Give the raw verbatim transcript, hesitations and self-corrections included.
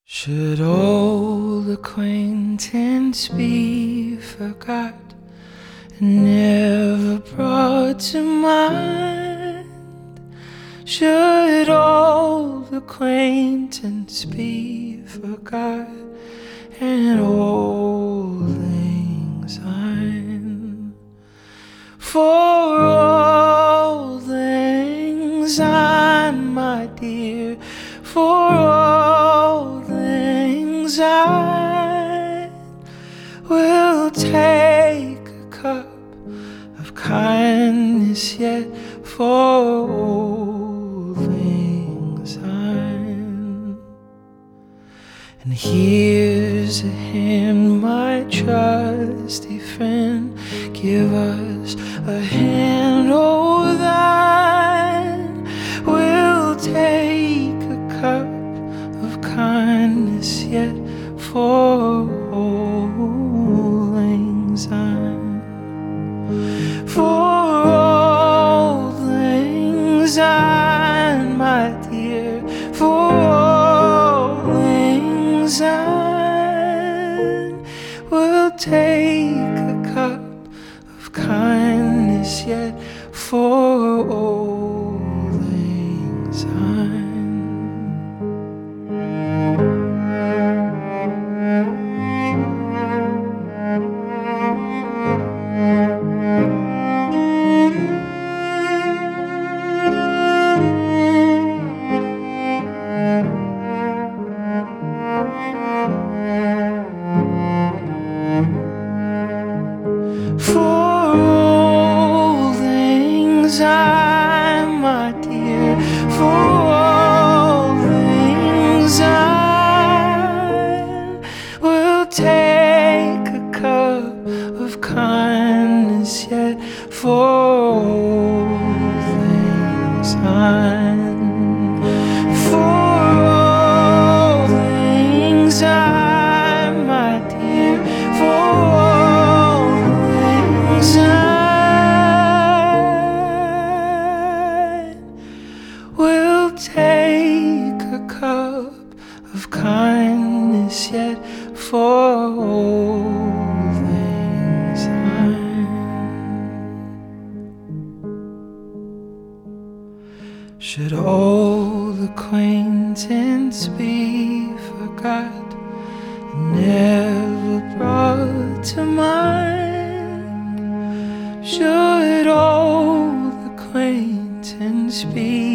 Should old acquaintance be forgot and never brought to mind? Should old acquaintance be forgot and old lang syne? For old lang syne, my dear, for old lang syne, we'll take a cup of kindness yet for old lang syne. And here's a hand, my trusty friend, give us a hand, oh thine. We'll take a cup of kindness yet for old lang syne. For old lang syne, my dear, for old lang syne, we'll take a cup of kindness yet for old lang syne. For old lang syne, my dear, for old lang syne, we'll take a cup of kindness yet for old lang syne. For old lang syne, my dear, for old lang syne, we'll take a cup of kindness yet for old lang syne. Should old acquaintance be forgot and never brought to mind? Should old acquaintance be